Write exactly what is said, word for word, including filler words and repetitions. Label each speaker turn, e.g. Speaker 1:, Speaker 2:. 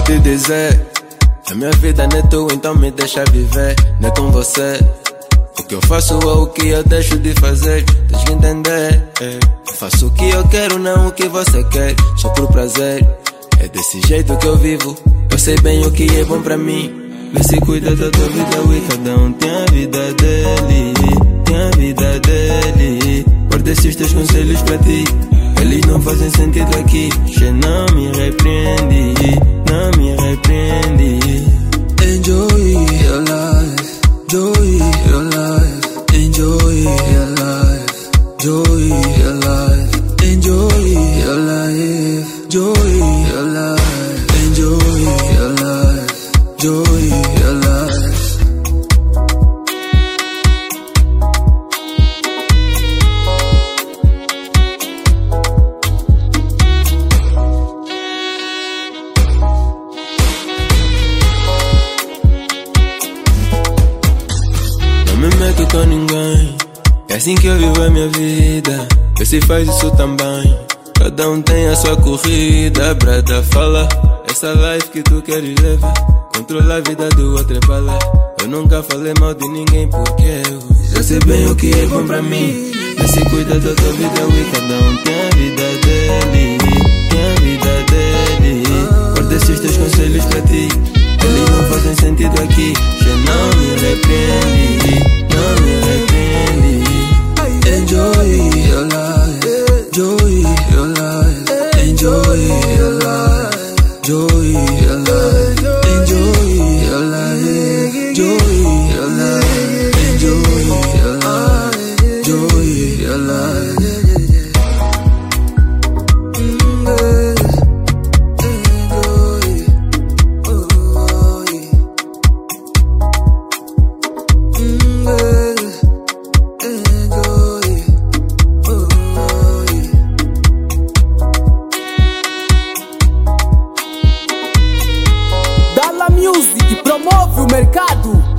Speaker 1: te dizer, a minha vida não é tua, então me deixa viver. Não é com você. O que eu faço é o que eu deixo de fazer. Tens que entender, é. Eu faço o que eu quero, não o que você quer. Só por prazer, é desse jeito que eu vivo. Eu sei bem o que é bom pra mim. Vê se cuida da tua vida, e cada um tem a vida dele. Tem a vida dele. Guarda esses teus conselhos pra ti, eles não fazem sentido aqui. Che não me repreende, não me repreende.
Speaker 2: Enjoy your life, enjoy your life, enjoy your life, enjoy your life, enjoy your life, enjoy your life, enjoy your life, enjoy your life.
Speaker 1: Não me meto com ninguém, é assim que eu vivo a minha vida. Vê se faz isso também. Cada um tem a sua corrida. Brada, fala, essa life que tu queres levar. Controla a vida do outro é bala. Eu nunca falei mal de ninguém porque eu já sei bem o que é bom pra mim. Vê se cuida da tua vida, e cada um tem a vida dele. Tem a vida dele. Guarda esses teus conselhos pra ti, eles não fazem sentido aqui. Já não me repreende, não me repreende.
Speaker 2: Enjoy your life, enjoy your life, enjoy your life, enjoy your life, enjoy your life, enjoy your life, enjoy your life, enjoy your life.
Speaker 3: Dalla Music promove o mercado.